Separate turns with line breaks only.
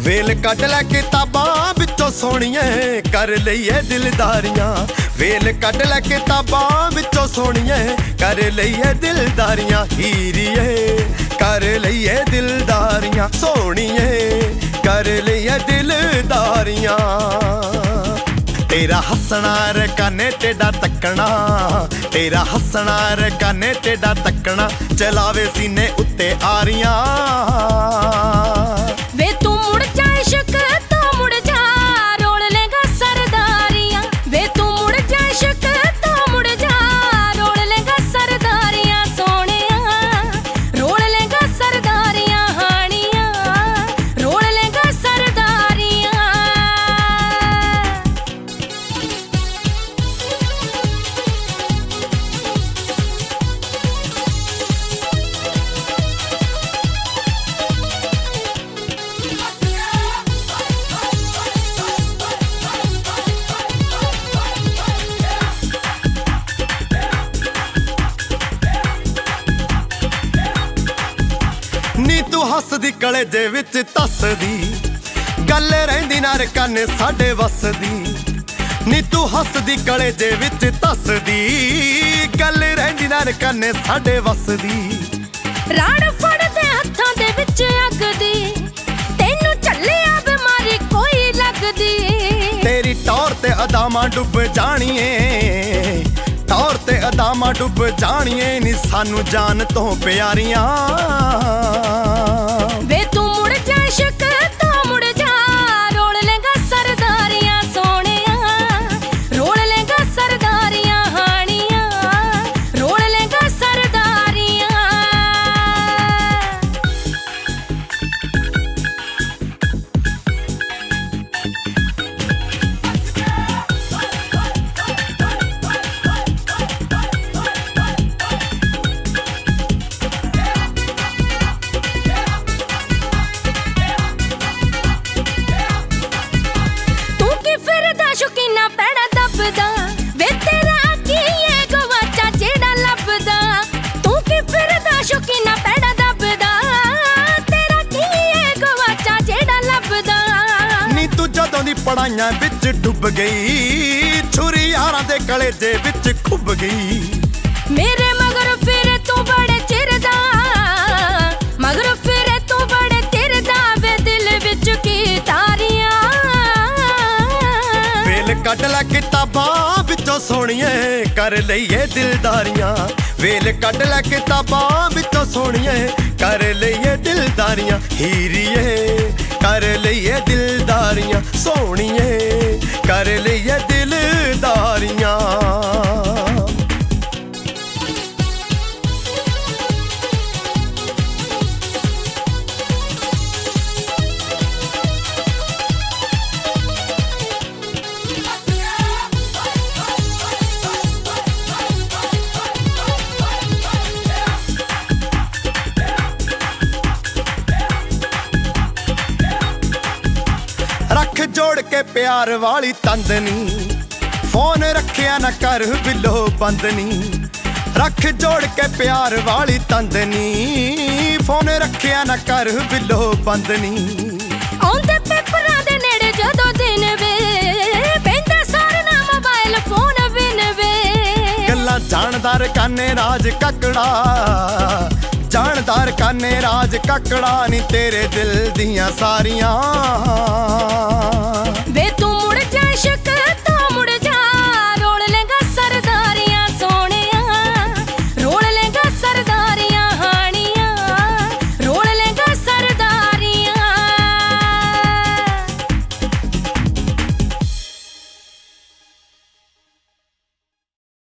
Well cut लै किताबां विचों सोहणिए कर लईए दिलदारियां। वेल कट लै किताबां विचों सोहणिए कर लईए दिलदारियां। हीरिए कर लईए दिलदारियां, सोहणिए कर लईए दिलदारियां। तेरा हसना रकाने टेढ़ा तकना, तेरा हसना रकाने टेढ़ा तकना, चलावे सीने उत्ते आरियां।
वे तू मुड़ जा इश्क तो मुड़ जा, रोल लेगा सरदारियां। वे तू मुड़ जा इश्क तो मुड़ जा, रोल लेगा सरदारियां। सोहणिया रोल लेगा सरदारियां, हानिया रोल लेगा सरदारियां।
नी तू हसदी कलेजे विच तसदी, गल रहिंदी ना रकाने साडे वसदी। नी तू हसदी कलेजे विच तसदी, गल रहिंदी ना रकाने साडे वसदी।
राड़ फड़दे हत्थां दे विच अगदी, तैनू झल्लिया बीमारी कोई लगदी।
तेरी टौर ते अदामां डुब जाणीए, टौर ते अदामां डुब जाणीए, नी सानू जान तो प्यारियां।
वे तू मुड़ जा इश्क तो मुड़ जा, रोल लेगा सरदारियां। सोहणिया रोल लेगा सरदारियां, हानिया रोल लेगा सरदारियां। शौकीना पैड़ा दबदा, वे तेरा की ये गवाचा जेड़ा लभदा। तू की फिरदा शौकीना पैड़ा दबदा, तेरा की ये गवाचा जेड़ा लभदा।
नी तू जदों दी पढ़ाइयां विच डुब गई, छुरी यारां दे कलेजे विच खुब गई।
मेरे मगर फिरे तू बड़े चिर दा, मगर फिरे तू बड़े चिर दा, वे दिल विच की तारियां।
कट लै किताबां विचों सोहणिए कर लईए दिलदारियां। वेल कट लै किताबां विचों सोहणिए कर लईए दिलदारियां। हीरिए कर लईए दिलदारियां, सोहणिए कर लईए दिलदारियां। रख जोड़ के प्यार वाली तंदनी, फोन रखिया ना कर बिलो बंदनी। रख जोड़ के प्यार वाली तंदनी, फोन रखिया ना कर बिलो बंदनी।
आउंदे पेपरां दे नेड़े जदों दिन वे, पैंदा सारे ना मोबाइल फोन बिन वे।
गल्लां जानदार काने राज ककड़ा, जानदार काने राज ककड़ा, नी तेरे दिल दियां सारियां।
वे तू मुड़ जा इश्क